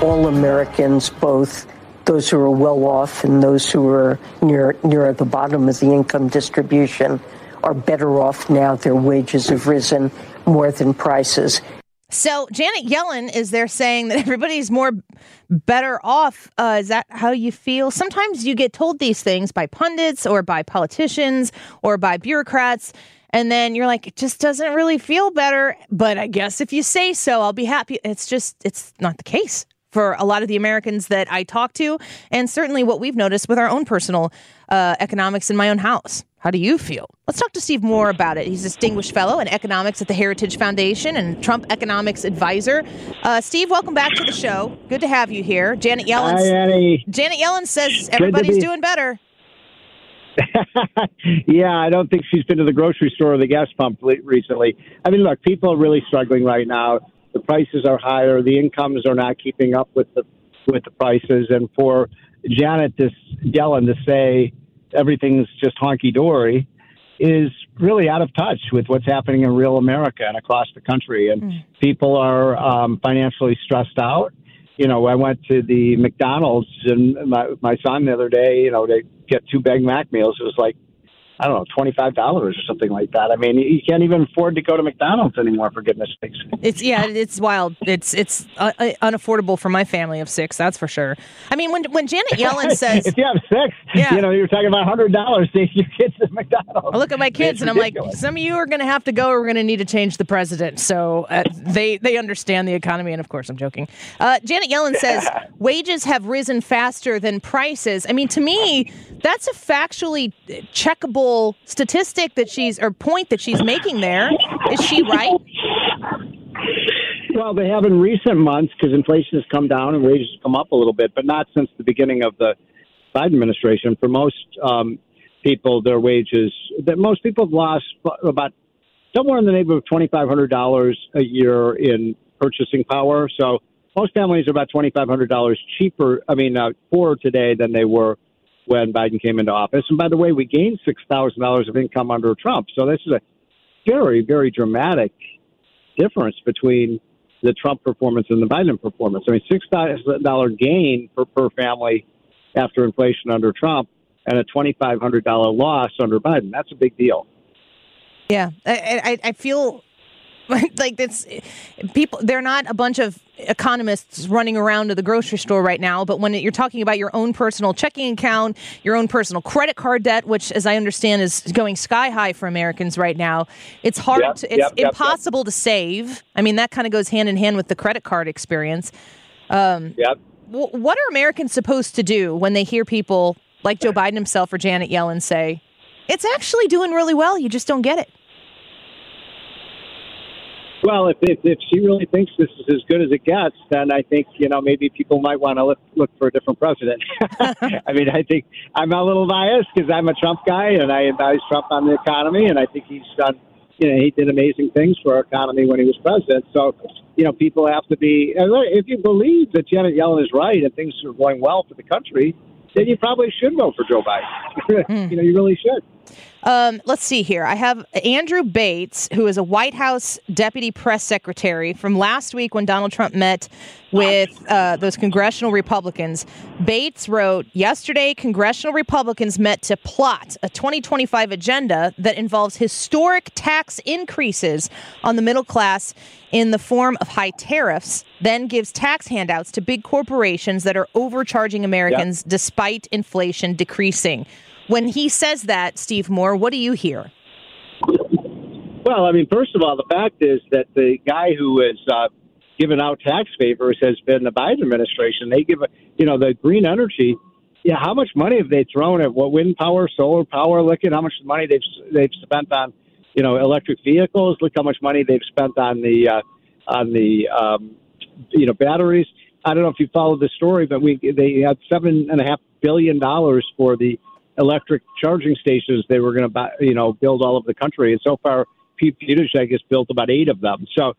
all Americans, both those who are well off and those who are near the bottom of the income distribution, are better off now. Their wages have risen more than prices. So Janet Yellen is there saying that everybody's more better off. Is that how you feel? Sometimes you get told these things by pundits or by politicians or by bureaucrats, and then you're like, it just doesn't really feel better. But I guess if you say so, I'll be happy. It's not the case for a lot of the Americans that I talk to, and certainly what we've noticed with our own personal economics in my own house. How do you feel? Let's talk to Steve Moore about it. He's a distinguished fellow in economics at the Heritage Foundation and Trump economics advisor. Steve, welcome back to the show. Good to have you here. Janet Yellen. Hi, Annie. Janet Yellen says everybody's doing better. Yeah, I don't think she's been to the grocery store or the gas pump recently. I mean, look, people are really struggling right now. The prices are higher. The incomes are not keeping up with the prices. And for Janet Yellen to say everything's just honky-dory is really out of touch with what's happening in real America and across the country. And people are financially stressed out. You know, I went to the McDonald's and my son the other day, you know, to get 2 Big Mac meals. It was like, I don't know, $25 or something like that. I mean, you can't even afford to go to McDonald's anymore, for goodness sakes. It's wild. It's unaffordable for my family of 6, that's for sure. I mean, when Janet Yellen says... If you have 6, you know, you're talking about $100 to take your kids to McDonald's. I look at my kids and I'm like, some of you are going to have to go or we're going to need to change the president. So they understand the economy. And of course, I'm joking. Janet Yellen says wages have risen faster than prices. I mean, to me, that's a factually checkable statistic point that she's making there. Is she right? Well, they have in recent months because inflation has come down and wages have come up a little bit, but not since the beginning of the Biden administration. For most people, their wages, most people have lost about somewhere in the neighborhood of $2,500 a year in purchasing power. So most families are about $2,500 cheaper, poorer today than they were when Biden came into office. And by the way, we gained $6,000 of income under Trump. So this is a very, very dramatic difference between the Trump performance and the Biden performance. I mean, $6,000 gain per family after inflation under Trump and a $2,500 loss under Biden. That's a big deal. Yeah, I feel like it's people. They're not a bunch of economists running around to the grocery store right now. But when you're talking about your own personal checking account, your own personal credit card debt, which, as I understand, is going sky high for Americans right now, it's hard. It's impossible to save. I mean, that kind of goes hand in hand with the credit card experience. What are Americans supposed to do when they hear people like Joe Biden himself or Janet Yellen say, it's actually doing really well, you just don't get it? Well, if she really thinks this is as good as it gets, then I think, maybe people might want to look for a different president. I mean, I think I'm a little biased because I'm a Trump guy and I advise Trump on the economy. And I think he's done, he did amazing things for our economy when he was president. So, people have to be, if you believe that Janet Yellen is right and things are going well for the country, then you probably should vote for Joe Biden. You really should. Let's see here. I have Andrew Bates, who is a White House deputy press secretary from last week when Donald Trump met with those congressional Republicans. Bates wrote, yesterday, congressional Republicans met to plot a 2025 agenda that involves historic tax increases on the middle class in the form of high tariffs, then gives tax handouts to big corporations that are overcharging Americans despite inflation decreasing. When he says that, Steve Moore, what do you hear? Well, I mean, first of all, the fact is that the guy who is given out tax favors has been the Biden administration. They give, the green energy. Yeah, how much money have they thrown at wind power, solar power? Look at how much money they've spent on, electric vehicles. Look how much money they've spent on the batteries. I don't know if you followed the story, but they had $7.5 billion for the electric charging stations they were going to buy, build all over the country. And so far, Pete Buttigieg has built about 8 of them. So,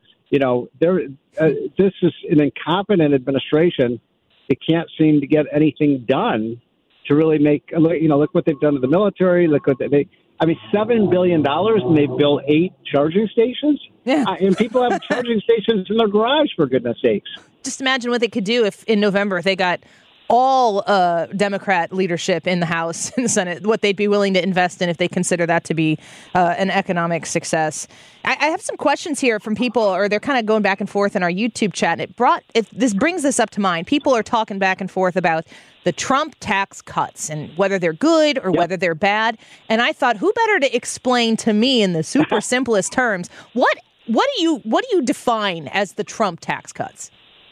this is an incompetent administration. It can't seem to get anything done. to really make, look what they've done to the military. Look what $7 billion, and they built 8 charging stations. Yeah. And people have charging stations in their garage, for goodness sakes. Just imagine what they could do if in November they got all Democrat leadership in the House and the Senate, what they'd be willing to invest in if they consider that to be an economic success. I have some questions here from people, or they're kind of going back and forth in our YouTube chat. And this brings this up to mind. People are talking back and forth about the Trump tax cuts and whether they're good or whether they're bad. And I thought, who better to explain to me in the super simplest terms, what do you define as the Trump tax cuts?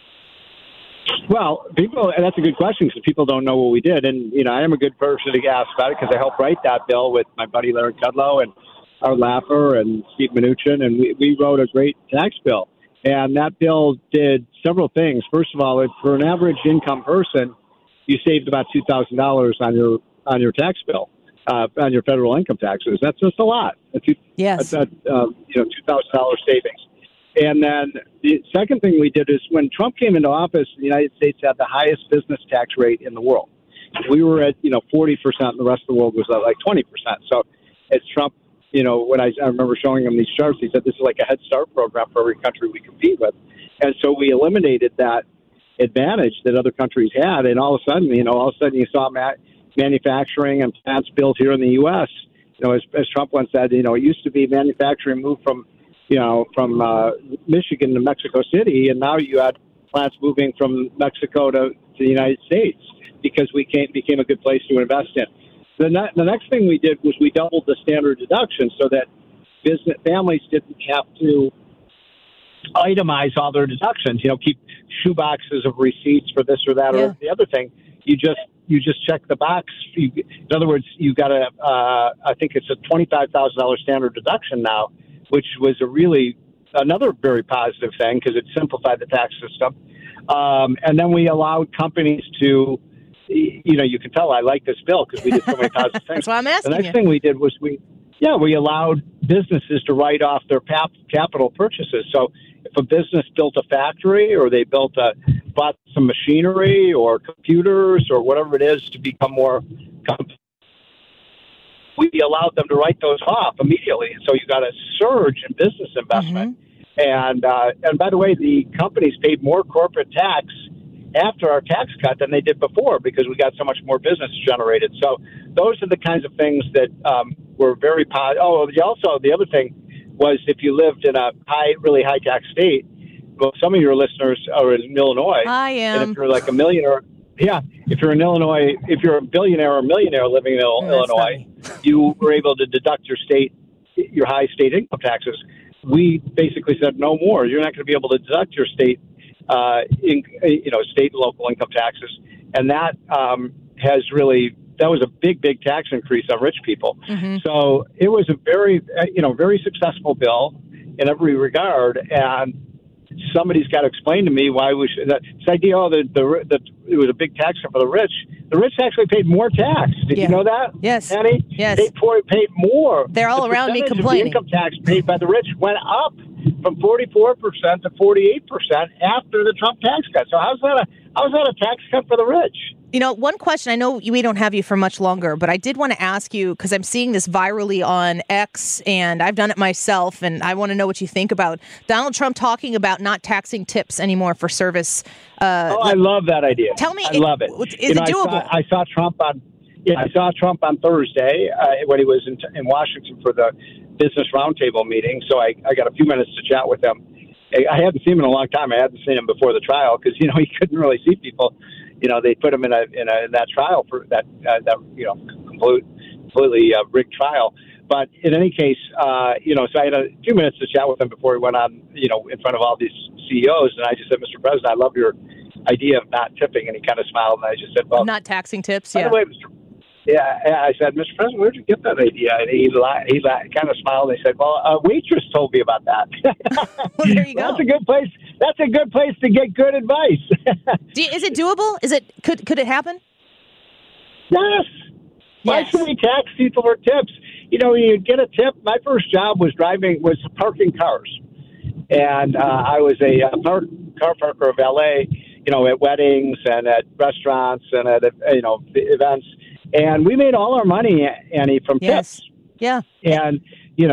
Well, and that's a good question because people don't know what we did. And, I am a good person to ask about it because I helped write that bill with my buddy Larry Kudlow and Art Laffer and Steve Mnuchin, and we wrote a great tax bill. And that bill did several things. First of all, for an average income person, you saved about $2,000 on your tax bill, on your federal income taxes. That's just a lot. Yes. That's $2,000 savings. And then the second thing we did is when Trump came into office, the United States had the highest business tax rate in the world. We were at 40%, and the rest of the world was at like 20%. So as Trump, when I remember showing him these charts, he said this is like a Head Start program for every country we compete with. And so we eliminated that advantage that other countries had, and all of a sudden you saw manufacturing and plants built here in the U.S. As Trump once said, it used to be manufacturing moved from Michigan to Mexico City, and now you had plants moving from Mexico to the United States because we became a good place to invest in. The next thing we did was we doubled the standard deduction so that business families didn't have to itemize all their deductions. Keep shoe boxes of receipts for this or that or the other thing. You just check the box. In other words, you got I think it's a $25,000 standard deduction now, which was another very positive thing because it simplified the tax system. And then we allowed companies to, you can tell I like this bill because we did so many positive things. That's why I'm asking The next thing we did was we allowed businesses to write off their capital purchases. So if a business built a factory or they bought some machinery or computers or whatever it is to become more we allowed them to write those off immediately. So you got a surge in business investment. Mm-hmm. And by the way, the companies paid more corporate tax after our tax cut than they did before because we got so much more business generated. So those are the kinds of things that were very positive. Oh, also the other thing was if you lived in a really high tax state, well, some of your listeners are in Illinois. I am. And if you're like a millionaire, if you're in Illinois, if you're a billionaire or millionaire living in Illinois, you were able to deduct your high state income taxes. We basically said no more. You're not going to be able to deduct your state, state and local income taxes, and that that was a big tax increase on rich people. Mm-hmm. So it was a very very successful bill in every regard, and somebody's got to explain to me why we should. This idea that it was a big tax for the rich. The rich actually paid more tax. Did you know that? Yes. Penny? Yes. They paid more. They're all around me complaining. The income tax paid by the rich went up from 44% to 48% after the Trump tax cut. So how's that a tax cut for the rich? One question, I know we don't have you for much longer, but I did want to ask you, because I'm seeing this virally on X, and I've done it myself, and I want to know what you think about Donald Trump talking about not taxing tips anymore for service. I love that idea. Tell me, I love it. Is it doable? I saw Trump on Thursday when he was in Washington for the Business Roundtable meeting, so I got a few minutes to chat with him. I hadn't seen him in a long time. I hadn't seen him before the trial because, he couldn't really see people. They put him in that trial for that completely rigged trial. But in any case, so I had a few minutes to chat with him before he went on, in front of all these CEOs. And I just said, Mr. President, I love your idea of not tipping. And he kind of smiled. And I just said, well, not taxing tips. By the way, I said, Mr. President, where'd you get that idea? And he kind of smiled. And he said, well, a waitress told me about that. Well, there you go. That's a good place. That's a good place to get good advice. Is it doable? Could it happen? Yes. Why should we tax people for tips? You get a tip. My first job was parking cars. And I was a car parker of L.A., at weddings and at restaurants and at, events. And we made all our money, Annie, from tips. Yeah. And,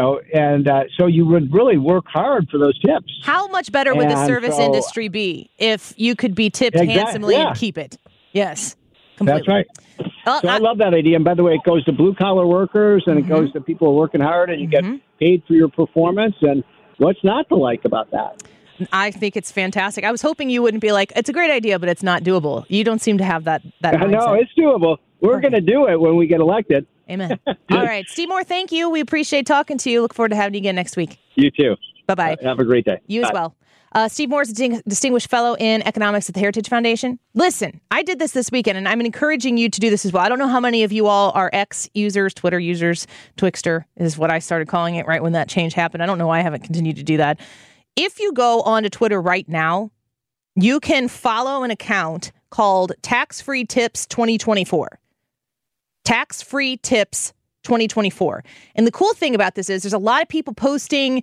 so you would really work hard for those tips. How much better would the service industry be if you could be tipped handsomely and keep it? Yes, completely. That's right. So I love that idea. And by the way, it goes to blue-collar workers, and it goes to people who are working hard, and you get paid for your performance. And what's not to like about that? I think it's fantastic. I was hoping you wouldn't be like, it's a great idea, but it's not doable. You don't seem to have that mindset. No, it's doable. We're going to do it when we get elected. Amen. All right. Steve Moore, thank you. We appreciate talking to you. Look forward to having you again next week. You too. Bye-bye. Have a great day. You as well. Steve Moore is a distinguished fellow in economics at the Heritage Foundation. Listen, I did this weekend, and I'm encouraging you to do this as well. I don't know how many of you all are X users, Twitter users. Twixter is what I started calling it right when that change happened. I don't know why I haven't continued to do that. If you go onto Twitter right now, you can follow an account called Tax Free Tips 2024. Tax Free Tips 2024. And the cool thing about this is there's a lot of people posting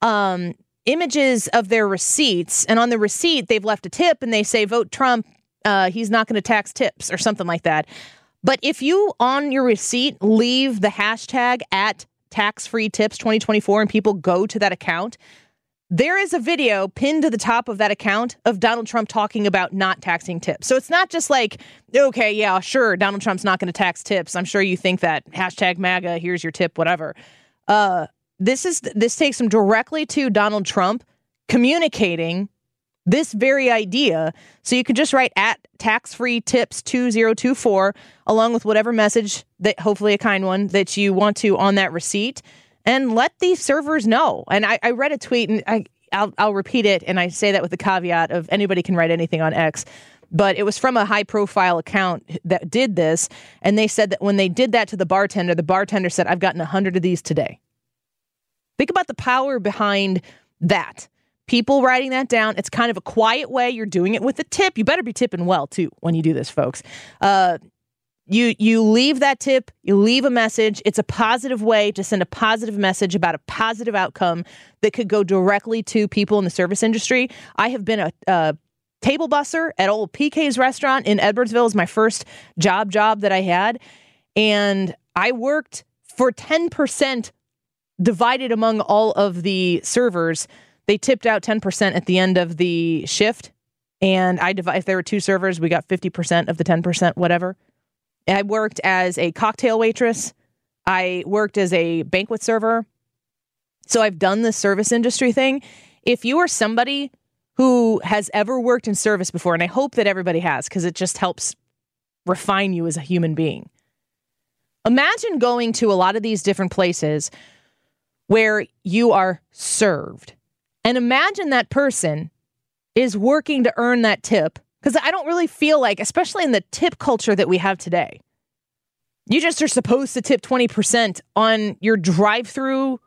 images of their receipts. And on the receipt, they've left a tip and they say, vote Trump. He's not going to tax tips or something like that. But if you on your receipt leave the hashtag at Tax Free Tips 2024 and people go to that account, there is a video pinned to the top of that account of Donald Trump talking about not taxing tips. So it's not just like, okay, yeah, sure, Donald Trump's not going to tax tips. I'm sure you think that. Hashtag MAGA, here's your tip, whatever. This takes them directly to Donald Trump communicating this very idea. So you can just write at tax-free tips 2024 along with whatever message, that hopefully a kind one, that you want to on that receipt. And let these servers know. And I read a tweet, and I'll repeat it, and I say that with the caveat of anybody can write anything on X. But it was from a high-profile account that did this, and they said that when they did that to the bartender said, I've gotten 100 of these today. Think about the power behind that. People writing that down. It's kind of a quiet way. You're doing it with a tip. You better be tipping well, too, when you do this, folks. You leave that tip, you leave a message. It's a positive way to send a positive message about a positive outcome that could go directly to people in the service industry. I have been a table busser at old PK's restaurant in Edwardsville. It was my first job that I had. And I worked for 10% divided among all of the servers. They tipped out 10% at the end of the shift. And if there were 2 servers, we got 50% of the 10%, whatever. I worked as a cocktail waitress. I worked as a banquet server. So I've done the service industry thing. If you are somebody who has ever worked in service before, and I hope that everybody has, because it just helps refine you as a human being. Imagine going to a lot of these different places where you are served. And imagine that person is working to earn that tip. Because I don't really feel like, especially in the tip culture that we have today, you just are supposed to tip 20% on your drive-through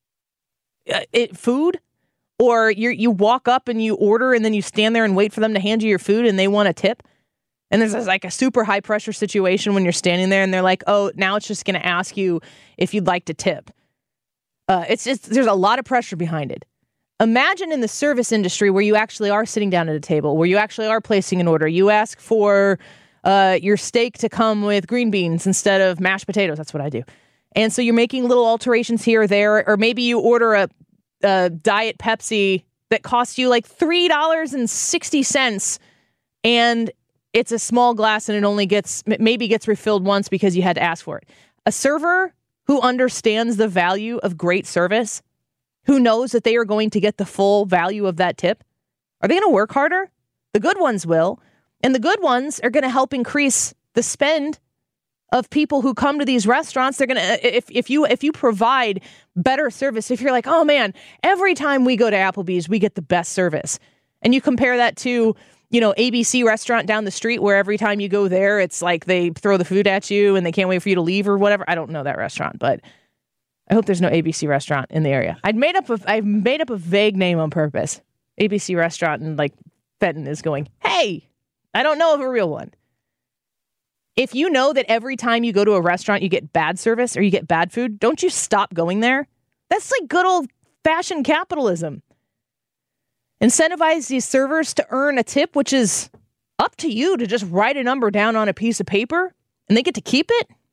food, or you walk up and you order and then you stand there and wait for them to hand you your food and they want a tip. And there's like a super high-pressure situation when you're standing there and they're like, oh, now it's just going to ask you if you'd like to tip. There's a lot of pressure behind it. Imagine in the service industry where you actually are sitting down at a table, where you actually are placing an order. You ask for your steak to come with green beans instead of mashed potatoes. That's what I do. And so you're making little alterations here or there, or maybe you order a Diet Pepsi that costs you like $3.60, and it's a small glass and it only gets refilled once because you had to ask for it. A server who understands the value of great service, who knows that they are going to get the full value of that tip, are they going to work harder? The good ones will. And the good ones are going to help increase the spend of people who come to these restaurants. They're going to, if you provide better service, if you're like, oh man, every time we go to Applebee's, we get the best service. And you compare that to, ABC restaurant down the street where every time you go there, it's like they throw the food at you and they can't wait for you to leave or whatever. I don't know that restaurant, but I hope there's no ABC restaurant in the area. I've made up a vague name on purpose. ABC restaurant in like Fenton is going, hey, I don't know of a real one. If you know that every time you go to a restaurant, you get bad service or you get bad food, don't you stop going there? That's like good old fashioned capitalism. Incentivize these servers to earn a tip, which is up to you to just write a number down on a piece of paper and they get to keep it.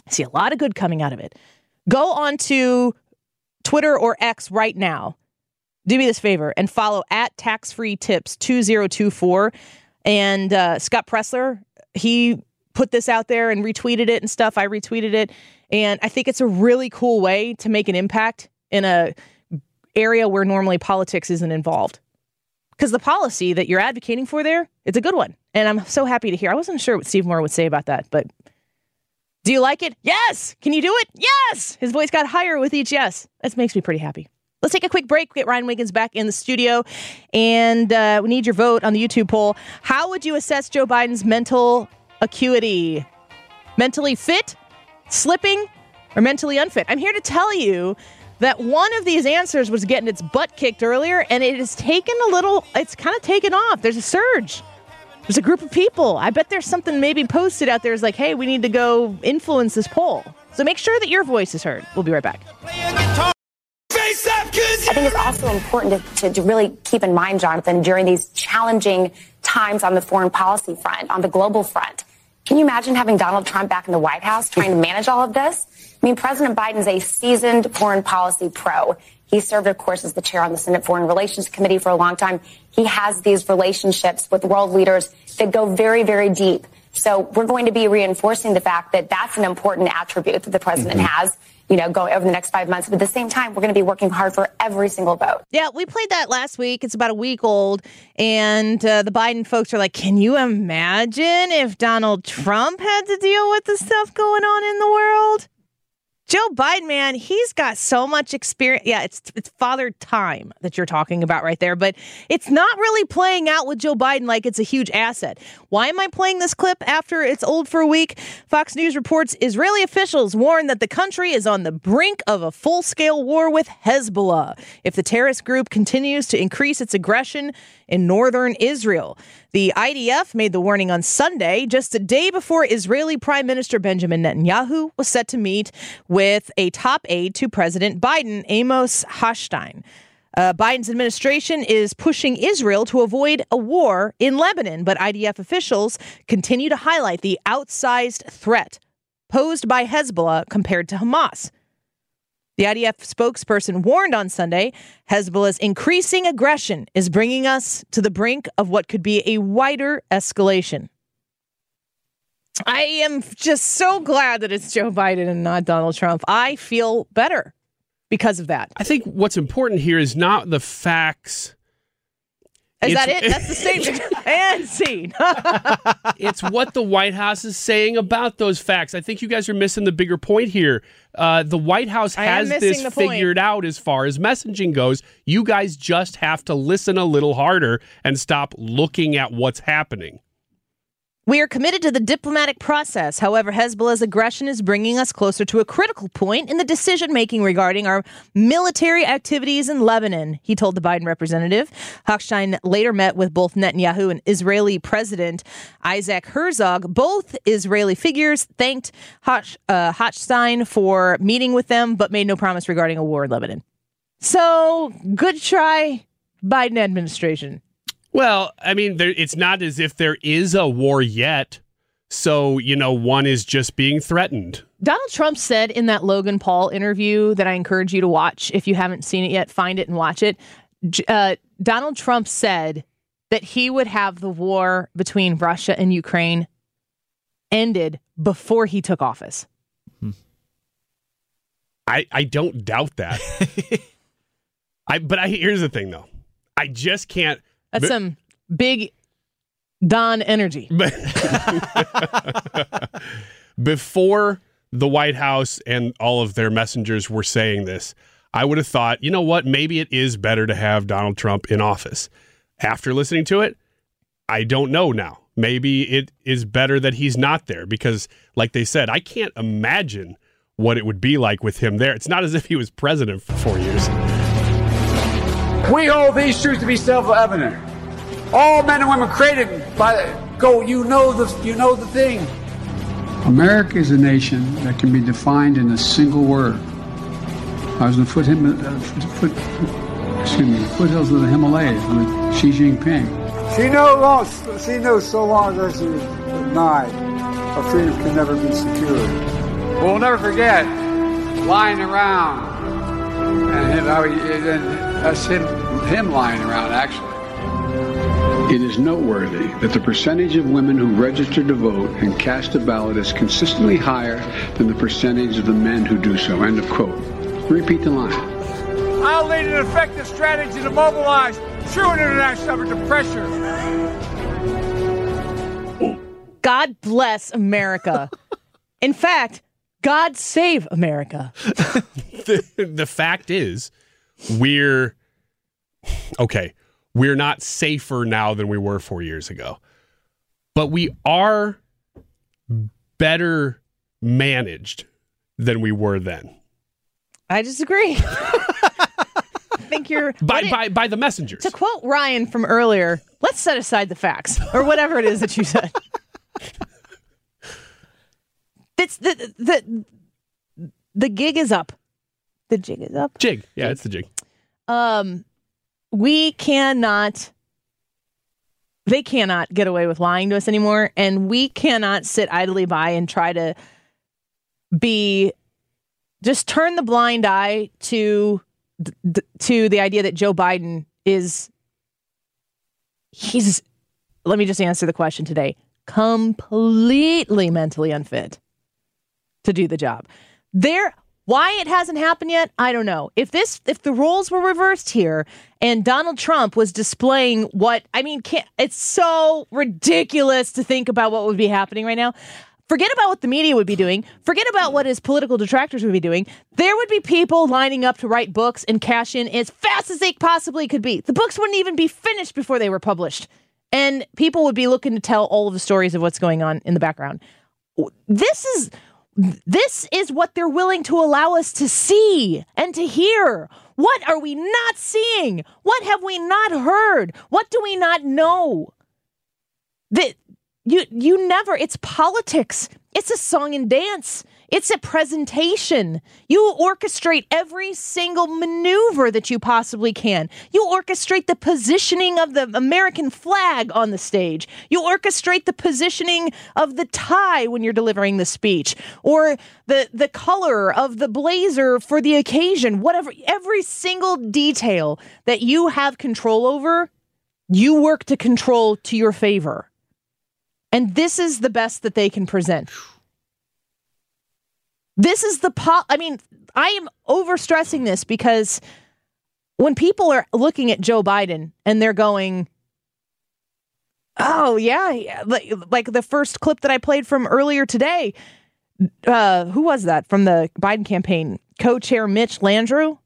I see a lot of good coming out of it. Go on to Twitter or X right now. Do me this favor and follow at taxfreetips2024. And Scott Pressler, he put this out there and retweeted it and stuff. I retweeted it. And I think it's a really cool way to make an impact in a area where normally politics isn't involved. Because the policy that you're advocating for there, it's a good one. And I'm so happy to hear. I wasn't sure what Steve Moore would say about that, but do you like it? Yes. Can you do it? Yes. His voice got higher with each yes. That makes me pretty happy. Let's take a quick break. Get Ryan Wiggins back in the studio. And we need your vote on the YouTube poll. How would you assess Joe Biden's mental acuity? Mentally fit, slipping, or mentally unfit? I'm here to tell you that one of these answers was getting its butt kicked earlier, and it has taken it's kind of taken off. There's a surge. There's a group of people. I bet there's something maybe posted out there is like, hey, we need to go influence this poll. So make sure that your voice is heard. We'll be right back. I think it's also important to really keep in mind, Jonathan, during these challenging times on the foreign policy front, on the global front. Can you imagine having Donald Trump back in the White House trying to manage all of this? I mean, President Biden's a seasoned foreign policy pro. He served, of course, as the chair on the Senate Foreign Relations Committee for a long time. He has these relationships with world leaders that go very, very deep. So we're going to be reinforcing the fact that that's an important attribute that the president has, going over the next 5 months. But at the same time, we're going to be working hard for every single vote. Yeah, we played that last week. It's about a week old. And the Biden folks are like, can you imagine if Donald Trump had to deal with the stuff going on in the world? Joe Biden, man, he's got so much experience. Yeah, it's father time that you're talking about right there, but it's not really playing out with Joe Biden like it's a huge asset. Why am I playing this clip after it's old for a week? Fox News reports Israeli officials warn that the country is on the brink of a full-scale war with Hezbollah if the terrorist group continues to increase its aggression in northern Israel. The IDF made the warning on Sunday, just a day before Israeli Prime Minister Benjamin Netanyahu was set to meet with a top aide to President Biden, Amos Hochstein. Biden's administration is pushing Israel to avoid a war in Lebanon, but IDF officials continue to highlight the outsized threat posed by Hezbollah compared to Hamas. The IDF spokesperson warned on Sunday, Hezbollah's increasing aggression is bringing us to the brink of what could be a wider escalation. I am just so glad that it's Joe Biden and not Donald Trump. I feel better because of that. I think what's important here is not the facts. Is that it? That's the statement. And scene. It's what the White House is saying about those facts. I think you guys are missing the bigger point here. The White House has this figured out as far as messaging goes. You guys just have to listen a little harder and stop looking at what's happening. We are committed to the diplomatic process. However, Hezbollah's aggression is bringing us closer to a critical point in the decision-making regarding our military activities in Lebanon, he told the Biden representative. Hochstein later met with both Netanyahu and Israeli President Isaac Herzog. Both Israeli figures thanked Hochstein for meeting with them, but made no promise regarding a war in Lebanon. So, good try, Biden administration. Well, I mean, it's not as if there is a war yet. So, one is just being threatened. Donald Trump said in that Logan Paul interview that I encourage you to watch. If you haven't seen it yet, find it and watch it. Donald Trump said that he would have the war between Russia and Ukraine ended before he took office. I don't doubt that. But here's the thing, though. I just can't. That's some big Don energy. Before the White House and all of their messengers were saying this, I would have thought, you know what, maybe it is better to have Donald Trump in office. After listening to it, I don't know now. Maybe it is better that he's not there because, like they said, I can't imagine what it would be like with him there. It's not as if he was president for 4 years. We hold these truths to be self-evident. All men and women created by you know the thing. America is a nation that can be defined in a single word. I was in the foothills of the Himalayas with Xi Jinping. She knows so long as she is denied, our freedom can never be secured. We'll never forget lying around. And that's him lying around, actually. It is noteworthy that the percentage of women who register to vote and cast a ballot is consistently higher than the percentage of the men who do so. End of quote. Repeat the line. I'll lead an effective strategy to mobilize true international effort to pressure. God bless America. In fact, God save America. The fact is, we're not safer now than we were 4 years ago, but we are better managed than we were then. I disagree. I think you're by the messengers. To quote Ryan from earlier, let's set aside the facts or whatever it is that you said. It's the gig is up. The jig is up. Jig. Yeah, it's the jig. They cannot get away with lying to us anymore, and we cannot sit idly by and try to just turn the blind eye to the idea that Joe Biden let me just answer the question today, completely mentally unfit to do the job. Why it hasn't happened yet, I don't know. If the roles were reversed here and Donald Trump was displaying it's so ridiculous to think about what would be happening right now. Forget about what the media would be doing. Forget about what his political detractors would be doing. There would be people lining up to write books and cash in as fast as they possibly could be. The books wouldn't even be finished before they were published. And people would be looking to tell all of the stories of what's going on in the background. This is what they're willing to allow us to see and to hear. What are we not seeing? What have we not heard? What do we not know? It's politics. It's a song and dance. It's a presentation. You orchestrate every single maneuver that you possibly can. You orchestrate the positioning of the American flag on the stage. You orchestrate the positioning of the tie when you're delivering the speech, or the color of the blazer for the occasion. Whatever, every single detail that you have control over, you work to control to your favor. And this is the best that they can present. This is I am overstressing this because when people are looking at Joe Biden and they're going, oh, yeah, like the first clip that I played from earlier today, who was that from the Biden campaign? Co-chair Mitch Landrieu?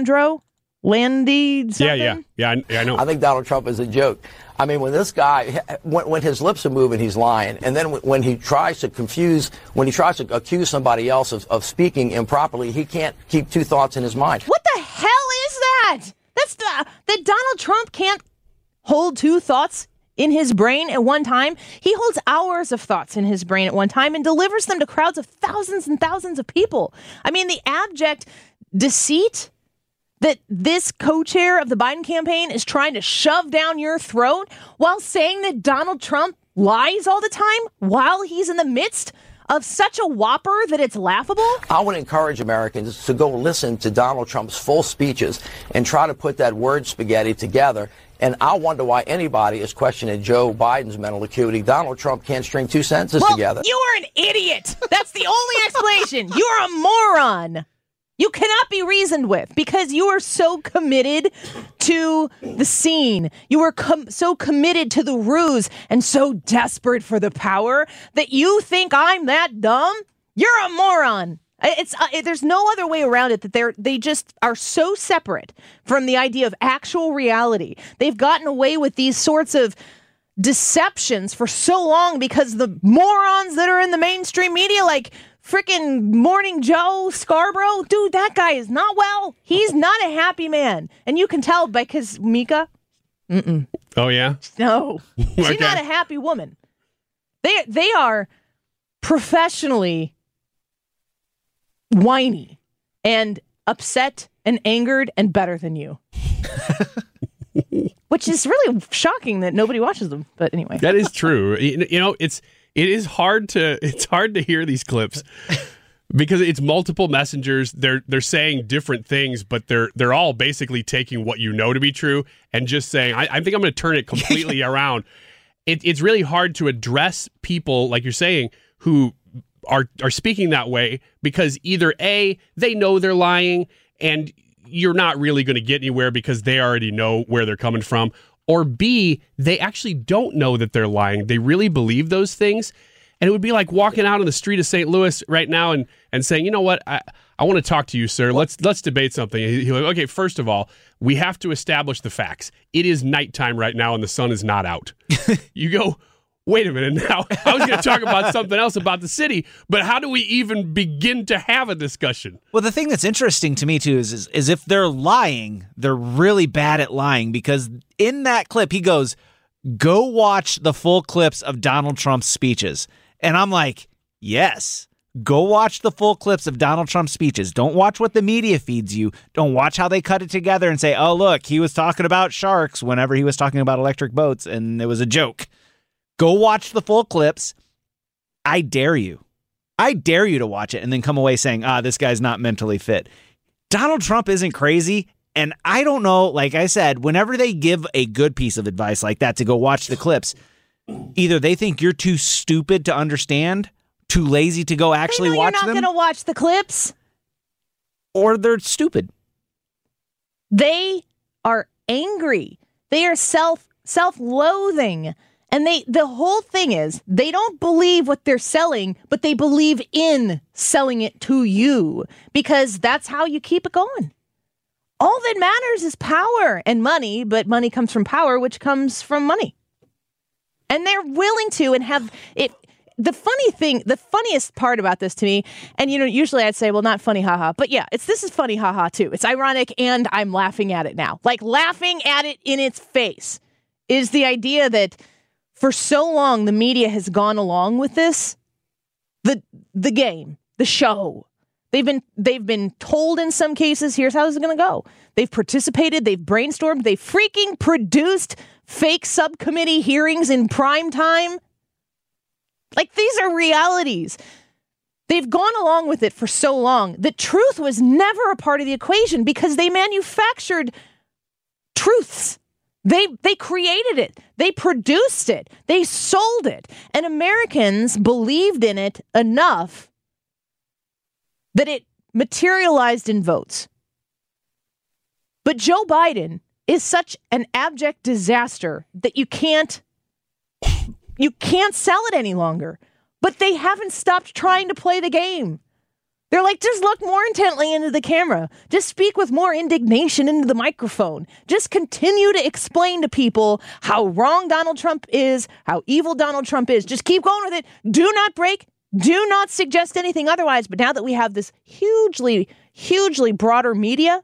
Landy something? Yeah, I know. I think Donald Trump is a joke. I mean, when this guy, when his lips are moving, he's lying. And then when he tries to accuse somebody else of speaking improperly, he can't keep two thoughts in his mind. What the hell is that? That Donald Trump can't hold two thoughts in his brain at one time. He holds hours of thoughts in his brain at one time and delivers them to crowds of thousands and thousands of people. I mean, the abject deceit that this co-chair of the Biden campaign is trying to shove down your throat while saying that Donald Trump lies all the time while he's in the midst of such a whopper that it's laughable? I would encourage Americans to go listen to Donald Trump's full speeches and try to put that word spaghetti together. And I wonder why anybody is questioning Joe Biden's mental acuity. Donald Trump can't string two sentences together. You are an idiot. That's the only explanation. You are a moron. You cannot be reasoned with because you are so committed to the scene. You are so committed to the ruse and so desperate for the power that you think I'm that dumb. You're a moron. There's no other way around it that they just are so separate from the idea of actual reality. They've gotten away with these sorts of deceptions for so long because the morons that are in the mainstream media, like frickin' Morning Joe Scarborough, dude, that guy is not well. He's not a happy man. And you can tell because Mika. Oh, yeah? No. Okay. She's not a happy woman. They are professionally whiny and upset and angered and better than you. Which is really shocking that nobody watches them. But anyway. That is true. You know, it's hard to hear these clips Because it's multiple messengers. They're saying different things, but they're all basically taking what you know to be true and just saying, I think I'm going to turn it completely around. It's really hard to address people, like you're saying, who are speaking that way because either A, they know they're lying and you're not really going to get anywhere because they already know where they're coming from, or B, they actually don't know that they're lying. They really believe those things. And it would be like walking out on the street of St. Louis right now and saying, you know what, I want to talk to you, sir. Let's debate something. He's like, okay, first of all, we have to establish the facts. It is nighttime right now and the sun is not out. You go, wait a minute now. I was going to talk about something else about the city, but how do we even begin to have a discussion? Well, the thing that's interesting to me, too, is if they're lying, they're really bad at lying, because in that clip, he goes, go watch the full clips of Donald Trump's speeches. And I'm like, yes, go watch the full clips of Donald Trump's speeches. Don't watch what the media feeds you. Don't watch how they cut it together and say, oh, look, he was talking about sharks whenever he was talking about electric boats and it was a joke. Go watch the full clips. I dare you. I dare you to watch it and then come away saying, this guy's not mentally fit. Donald Trump isn't crazy. And I don't know, like I said, whenever they give a good piece of advice like that to go watch the clips, either they think you're too stupid to understand, too lazy to go actually watch them. You're not going to watch the clips. Or they're stupid. They are angry. They are self-loathing. And the whole thing is they don't believe what they're selling, but they believe in selling it to you because that's how you keep it going. All that matters is power and money, but money comes from power, which comes from money. And they're willing to and have it. The funniest part about this to me, and usually I'd say, well, not funny, haha. But yeah, this is funny, haha, too. It's ironic, and I'm laughing at it now. Like laughing at it in its face is the idea that for so long the media has gone along with this, the game, the show. They've been told in some cases, here's how this is going to go. They've participated, they've brainstormed, they've freaking produced fake subcommittee hearings in prime time. Like, these are realities. They've gone along with it for so long. The truth was never a part of the equation because they manufactured truths. They created it. They produced it. They sold it. And Americans believed in it enough that it materialized in votes. But Joe Biden is such an abject disaster that you can't sell it any longer. But they haven't stopped trying to play the game. They're like, just look more intently into the camera. Just speak with more indignation into the microphone. Just continue to explain to people how wrong Donald Trump is, how evil Donald Trump is. Just keep going with it. Do not break. Do not suggest anything otherwise. But now that we have this hugely, hugely broader media,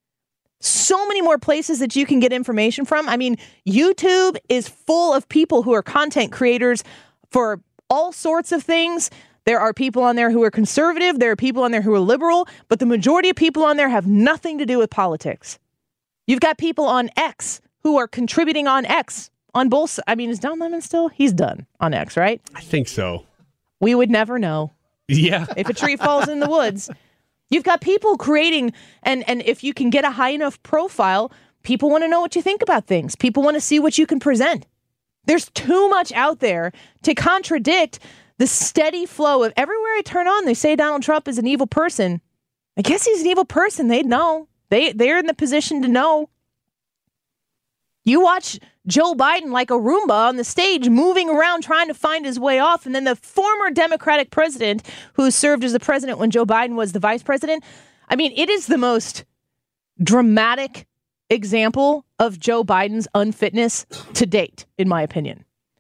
so many more places that you can get information from. I mean, YouTube is full of people who are content creators for all sorts of things. There are people on there who are conservative. There are people on there who are liberal. But the majority of people on there have nothing to do with politics. You've got people on X who are contributing on X on both. I mean, is Don Lemon still? He's done on X, right? I think so. We would never know. Yeah. If a tree falls in the woods. You've got people creating, and if you can get a high enough profile, people want to know what you think about things. People want to see what you can present. There's too much out there to contradict the steady flow of everywhere I turn on, they say Donald Trump is an evil person. I guess he's an evil person. They'd know. They're in the position to know. You watch Joe Biden like a Roomba on the stage, moving around trying to find his way off. And then the former Democratic president who served as the president when Joe Biden was the vice president. I mean, it is the most dramatic example of Joe Biden's unfitness to date, in my opinion.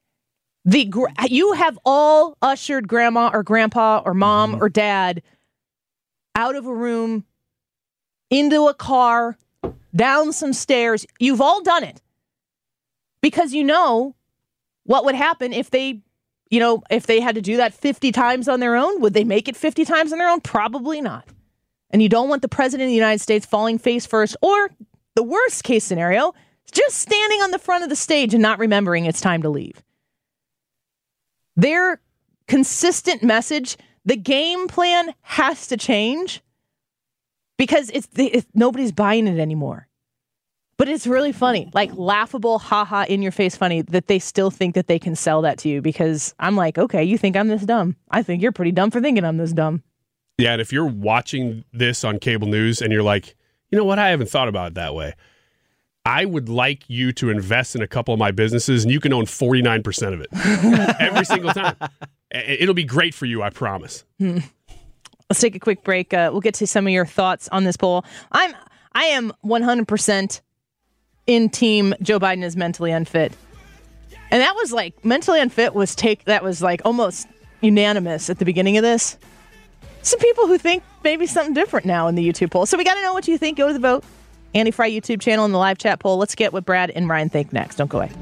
You have all ushered grandma or grandpa or mom or dad out of a room, into a car, down some stairs. You've all done it. Because you know what would happen if they had to do that 50 times on their own. Would they make it 50 times on their own? Probably not. And you don't want the president of the United States falling face first, or the worst case scenario, just standing on the front of the stage and not remembering it's time to leave. Their consistent message The game plan has to change because nobody's buying it anymore. But it's really funny, like laughable, haha, in your face funny that they still think that they can sell that to you, because I'm like, okay, you think I'm this dumb. I think you're pretty dumb for thinking I'm this dumb. Yeah, and if you're watching this on cable news and you're like, you know what, I haven't thought about it that way. I would like you to invest in a couple of my businesses and you can own 49% of it every single time. It'll be great for you, I promise. Let's take a quick break. We'll get to some of your thoughts on this poll. I am 100% in team Joe Biden is mentally unfit. And that was like, mentally unfit that was like almost unanimous at the beginning of this. Some people who think maybe something different now in the YouTube poll. So we got to know what you think. Go to the vote. Andy Fry YouTube channel and the live chat poll. Let's get what Brad and Ryan think next. Don't go away.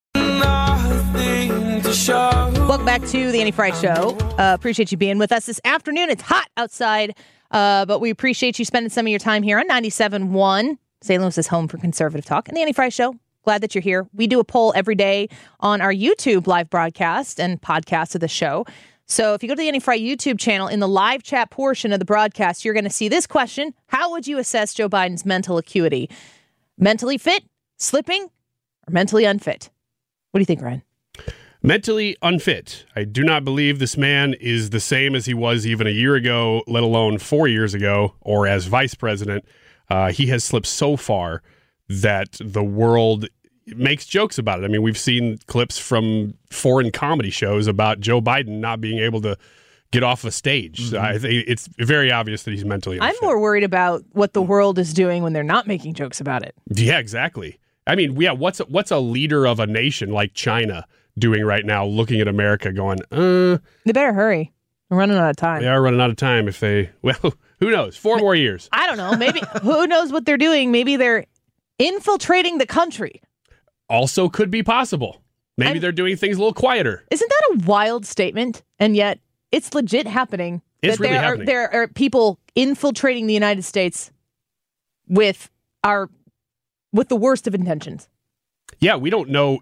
Welcome back to the Andy Fry Show. Appreciate you being with us this afternoon. It's hot outside, but we appreciate you spending some of your time here on 97.1. St. Louis' home for conservative talk, and the Andy Fry Show. Glad that you're here. We do a poll every day on our YouTube live broadcast and podcast of the show. So if you go to the Andy Fry YouTube channel, in the live chat portion of the broadcast, you're going to see this question. How would you assess Joe Biden's mental acuity? Mentally fit, slipping, or mentally unfit? What do you think, Ryan? Mentally unfit. I do not believe this man is the same as he was even a year ago, let alone 4 years ago, or as vice president. He has slipped so far that the world makes jokes about it. I mean, we've seen clips from foreign comedy shows about Joe Biden not being able to get off a stage. Mm-hmm. I think it's very obvious that he's mentally unfit. I'm more worried about what the world is doing when they're not making jokes about it. Yeah, exactly. I mean, yeah, what's a leader of a nation like China doing right now, looking at America going, They better hurry. We're running out of time. They are running out of time if they, well, who knows? 4 more years. I don't know. Maybe, who knows what they're doing? Maybe they're infiltrating the country. Also could be possible. Maybe they're doing things a little quieter. What a wild statement. And yet it's legit happening. It's really happening. There are people infiltrating the United States with the worst of intentions. Yeah, we don't know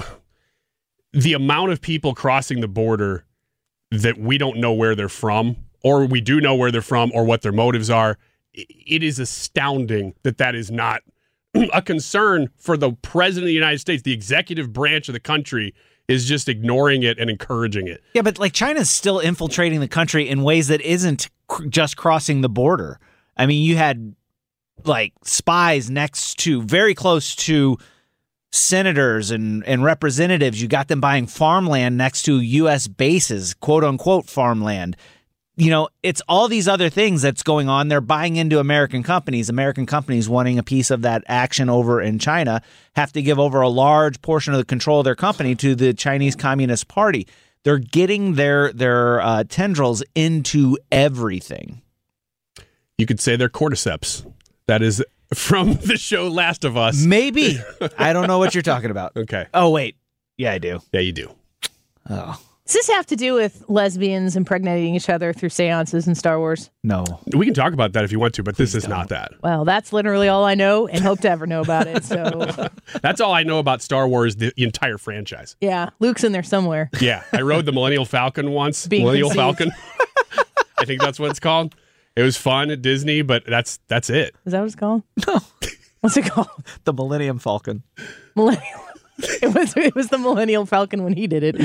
the amount of people crossing the border that we don't know where they're from, or we do know where they're from or what their motives are. It is astounding that is not a concern for the president of the United States. The executive branch of the country is just ignoring it and encouraging it. Yeah, but like China's still infiltrating the country in ways that isn't just crossing the border. I mean, you had like spies very close to senators and representatives. You got them buying farmland next to U.S. bases, quote unquote farmland. You know, it's all these other things that's going on. They're buying into American companies. American companies wanting a piece of that action over in China have to give over a large portion of the control of their company to the Chinese Communist Party. They're getting their tendrils into everything. You could say they're cordyceps. That is from the show Last of Us. Maybe. I don't know what you're talking about. Okay. Oh, wait. Yeah, I do. Yeah, you do. Oh. Does this have to do with lesbians impregnating each other through seances in Star Wars? No. We can talk about that if you want to, but this is not that. Well, that's literally all I know and hope to ever know about it. So that's all I know about Star Wars, the entire franchise. Yeah, Luke's in there somewhere. Yeah, I rode the Millennial Falcon once. Millennial Falcon. I think that's what it's called. It was fun at Disney, but that's it. Is that what it's called? No. What's it called? The Millennium Falcon. Millennial. It was the Millennial Falcon when he did it.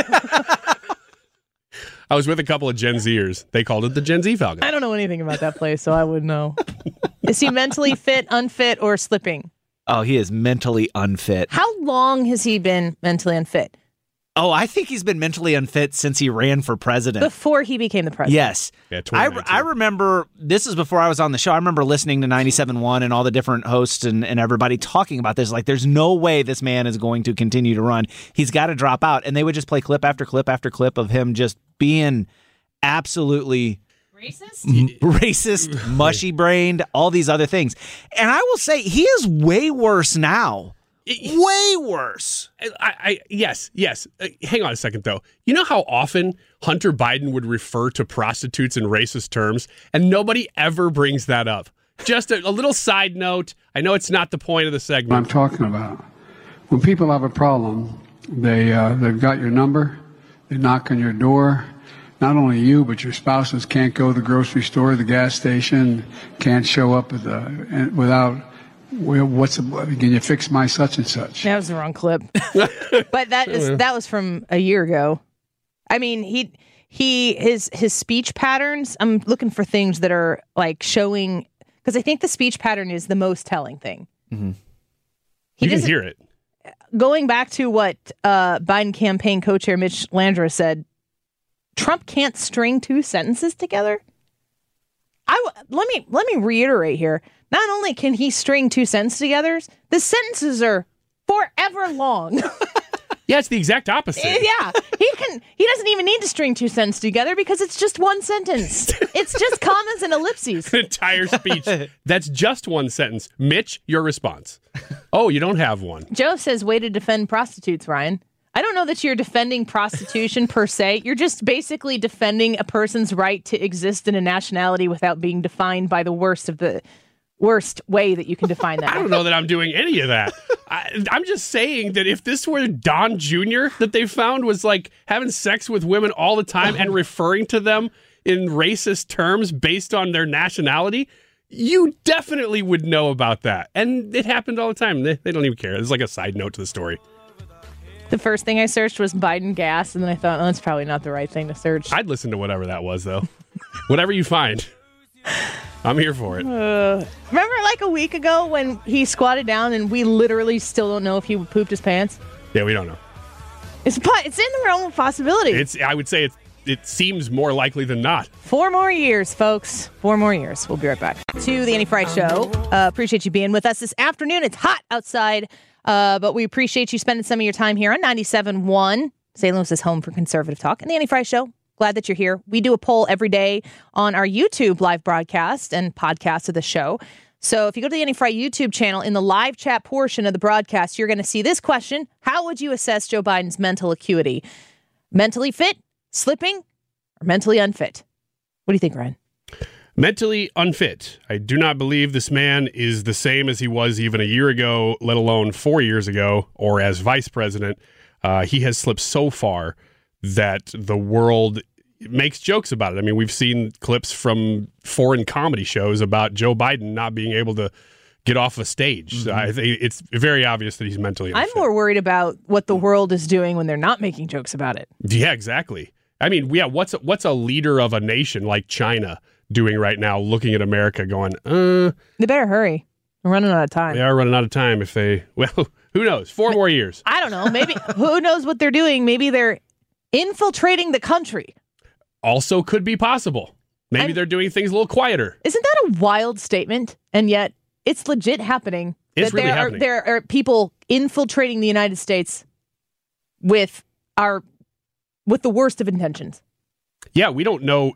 I was with a couple of Gen Zers. They called it the Gen Z Falcon. I don't know anything about that place, so I wouldn't know. Is he mentally fit, unfit, or slipping? Oh, he is mentally unfit. How long has he been mentally unfit? Oh, I think he's been mentally unfit since he ran for president. Before he became the president. Yes. Yeah, I remember, this is before I was on the show, I remember listening to 97.1 and all the different hosts and everybody talking about this. Like, there's no way this man is going to continue to run. He's got to drop out. And they would just play clip after clip after clip of him just being absolutely racist, mushy-brained, all these other things. And I will say, he is way worse now. Way worse. Yes. Hang on a second, though. You know how often Hunter Biden would refer to prostitutes in racist terms, and nobody ever brings that up. Just a little side note. I know it's not the point of the segment. What I'm talking about. When people have a problem, they've got your number, they knock on your door, not only you, but your spouses can't go to the grocery store, the gas station, can't show up without, can you fix my such and such? That was the wrong clip. But that was from a year ago. I mean, his speech patterns, I'm looking for things that are like showing, because I think the speech pattern is the most telling thing. Mm-hmm. You can hear it. Going back to what Biden campaign co-chair Mitch Landrieu said, Trump can't string two sentences together. Let me reiterate here. Not only can he string two sentences together, the sentences are forever long. Yeah, it's the exact opposite. Yeah, he doesn't even need to string two sentences together because it's just one sentence. It's just commas and ellipses. An entire speech. That's just one sentence. Mitch, your response. Oh, you don't have one. Joe says, way to defend prostitutes, Ryan. I don't know that you're defending prostitution per se. You're just basically defending a person's right to exist in a nationality without being defined by the worst way that you can define that. I don't know that I'm doing any of that. I'm just saying that if this were Don Jr. that they found was like having sex with women all the time and referring to them in racist terms based on their nationality, you definitely would know about that. And it happened all the time. They don't even care. It's like a side note to the story. The first thing I searched was Biden gas, and then I thought, that's probably not the right thing to search. I'd listen to whatever that was, though. Whatever you find. I'm here for it. Remember like a week ago when he squatted down and we literally still don't know if he pooped his pants? Yeah, we don't know. It's in the realm of possibility. I would say it seems more likely than not. 4 more years, folks. 4 more years. We'll be right back to the Annie Frey Show. Appreciate you being with us this afternoon. It's hot outside, but we appreciate you spending some of your time here on 97.1. St. Louis's home for conservative talk and the Annie Frey Show. Glad that you're here. We do a poll every day on our YouTube live broadcast and podcast of the show. So if you go to the Annie Frey YouTube channel, in the live chat portion of the broadcast, you're going to see this question. How would you assess Joe Biden's mental acuity? Mentally fit, slipping, or mentally unfit? What do you think, Ryan? Mentally unfit. I do not believe this man is the same as he was even a year ago, let alone 4 years ago, or as vice president. He has slipped so far that the world makes jokes about it. I mean, we've seen clips from foreign comedy shows about Joe Biden not being able to get off a stage. Mm-hmm. I think it's very obvious that he's mentally unfit. I'm more worried about what the world is doing when they're not making jokes about it. Yeah, exactly. I mean, yeah, what's a leader of a nation like China doing right now, looking at America going, They better hurry. We're running out of time. They are running out of time if they, well, who knows? 4 more years. I don't know. Maybe, who knows what they're doing? Maybe they're infiltrating the country. Also could be possible. Maybe they're doing things a little quieter. What a wild statement. And yet it's legit happening. It's really happening. There are people infiltrating the United States with the worst of intentions. Yeah, we don't know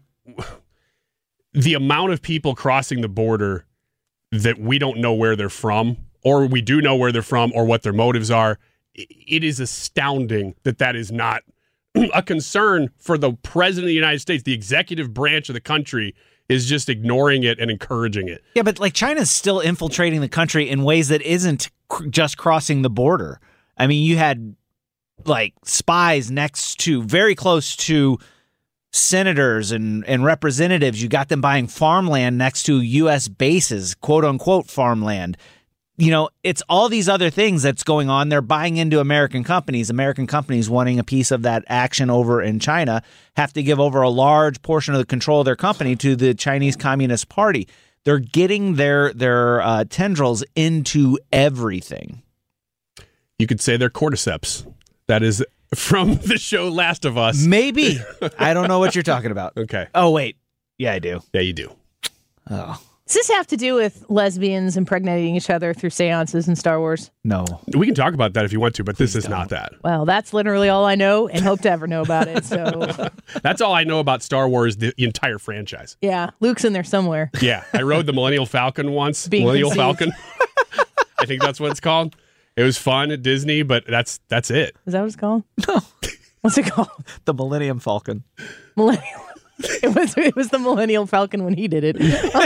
the amount of people crossing the border that we don't know where they're from, or we do know where they're from or what their motives are. It is astounding that is not a concern for the president of the United States. The executive branch of the country is just ignoring it and encouraging it. Yeah, but like China's still infiltrating the country in ways that isn't just crossing the border. I mean, you had like spies very close to senators and representatives. You got them buying farmland next to U.S. bases, quote unquote farmland. You know, it's all these other things that's going on. They're buying into American companies wanting a piece of that action over in China, have to give over a large portion of the control of their company to the Chinese Communist Party. They're getting their tendrils into everything. You could say they're cordyceps. That is from the show Last of Us. Maybe. I don't know what you're talking about. Okay. Oh, wait. Yeah, I do. Yeah, you do. Oh. Does this have to do with lesbians impregnating each other through seances in Star Wars? No. We can talk about that if you want to, but this is not that. Well, that's literally all I know and hope to ever know about it. So that's all I know about Star Wars, the entire franchise. Yeah, Luke's in there somewhere. Yeah, I rode the Millennial Falcon once. Millennial Falcon. I think that's what it's called. It was fun at Disney, but that's it. Is that what it's called? No. What's it called? The Millennium Falcon. Millennial. It was the Millennial Falcon when he did it.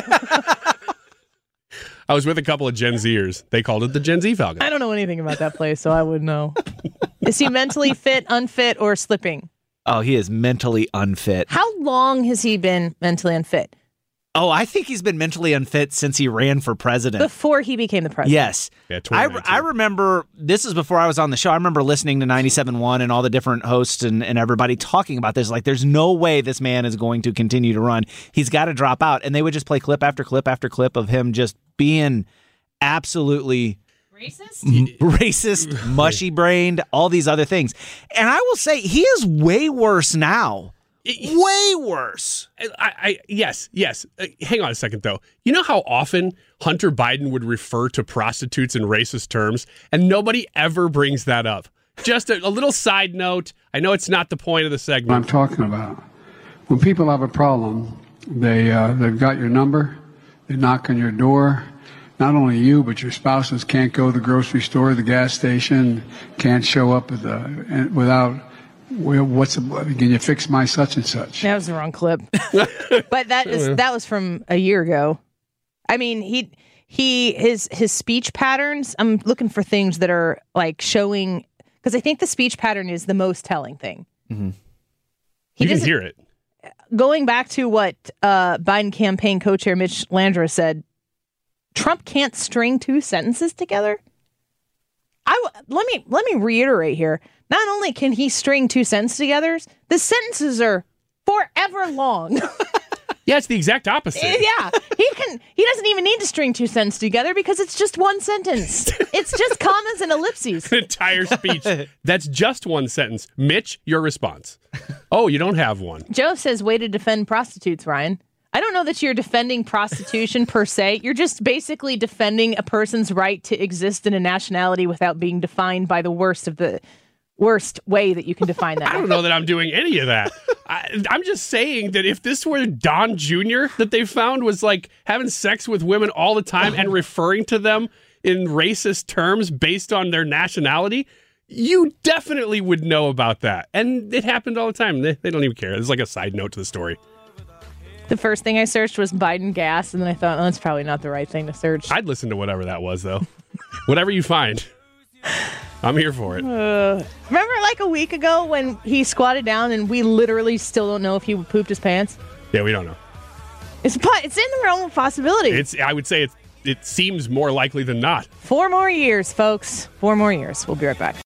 I was with a couple of Gen Zers. They called it the Gen Z Falcon. I don't know anything about that place, so I wouldn't know. Is he mentally fit, unfit, or slipping? Oh, he is mentally unfit. How long has he been mentally unfit? Oh, I think he's been mentally unfit since he ran for president. Before he became the president. Yes. Yeah, I remember, this is before I was on the show, I remember listening to 97.1 and all the different hosts and everybody talking about this. Like, there's no way this man is going to continue to run. He's got to drop out. And they would just play clip after clip after clip of him just being absolutely racist, mushy-brained, all these other things. And I will say, he is way worse now. Way worse. Yes. Hang on a second, though. You know how often Hunter Biden would refer to prostitutes in racist terms, and nobody ever brings that up? Just a little side note. I know it's not the point of the segment. What I'm talking about. When people have a problem, they've got your number, they knock on your door. Not only you, but your spouses can't go to the grocery store, the gas station, can't show up without... can you fix my such and such? That was the wrong clip. But that was from a year ago. I mean, his speech patterns, I'm looking for things that are like showing, because I think the speech pattern is the most telling thing. Mm-hmm. You can hear it. Going back to what Biden campaign co-chair Mitch Landrieu said, Trump can't string two sentences together. Let me reiterate here. Not only can he string two sentences together, the sentences are forever long. Yeah, it's the exact opposite. Yeah, he doesn't even need to string two sentences together because it's just one sentence. It's just commas and ellipses. An entire speech. That's just one sentence. Mitch, your response. Oh, you don't have one. Joe says, way to defend prostitutes, Ryan. I don't know that you're defending prostitution per se. You're just basically defending a person's right to exist in a nationality without being defined by the worst way that you can define that. I don't know that I'm doing any of that. I'm just saying that if this were Don Jr. that they found was like having sex with women all the time and referring to them in racist terms based on their nationality, you definitely would know about that. And it happened all the time. They don't even care. It's like a side note to the story. The first thing I searched was Biden gas, and then I thought, that's probably not the right thing to search. I'd listen to whatever that was, though. Whatever you find. I'm here for it. Remember like a week ago when he squatted down and we literally still don't know if he pooped his pants? Yeah, we don't know. It's in the realm of possibility. I would say it seems more likely than not. 4 more years, folks. 4 more years. We'll be right back.